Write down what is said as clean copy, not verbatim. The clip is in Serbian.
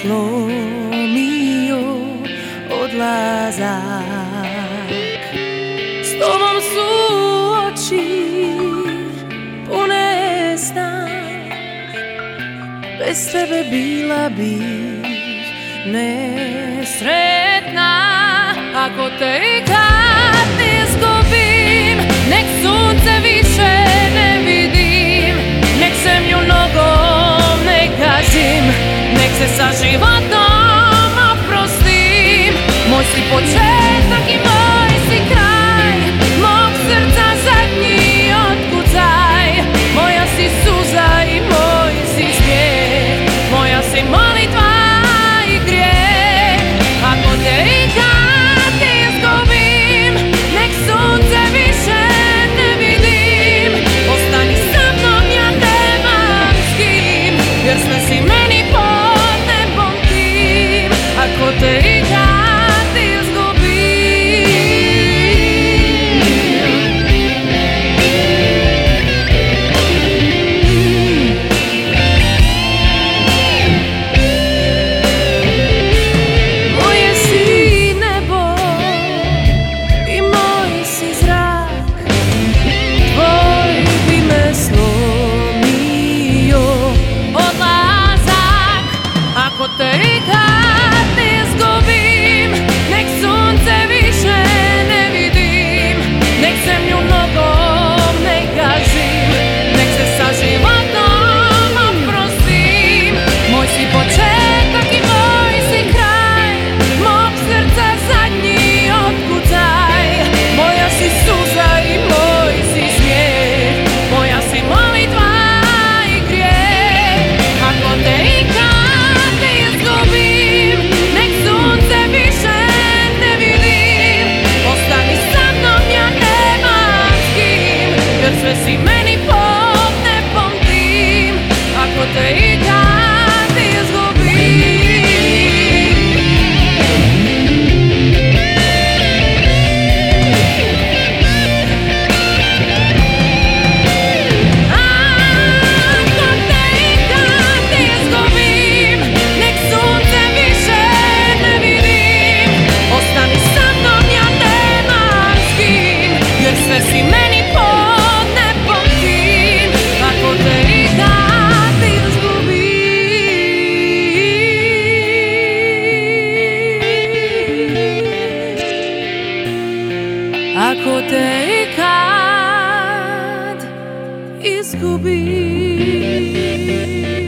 slomio odlazak. S tobom su oči pune sna, bez tebe bila bih nesretna. Ako te ikad izgubim, nek sunce više ne vidim, nek zemlju nogom ne gazim, nek se sa životom oprostim. Moj si početak i moj si kraj, mog srca zadnji otkucaj. Moja si suza i moj si smijeh, moja si molitva i grijeh. Ako te ikad izgubim, nek sunce više ne vidim, ostani sa mnom, ja nemam s kim, jer sve si meni pod nebom tim. Ako te ikad si meni pod nebom tim. Ako te ikad izgubim, ako te ikad izgubim, nek sunce više ne vidim, ostani sa mnom, ja nemam s kim, jer sve si meni pod nebom tim. Ako te ikad izgubim, ako te ikad izgubim.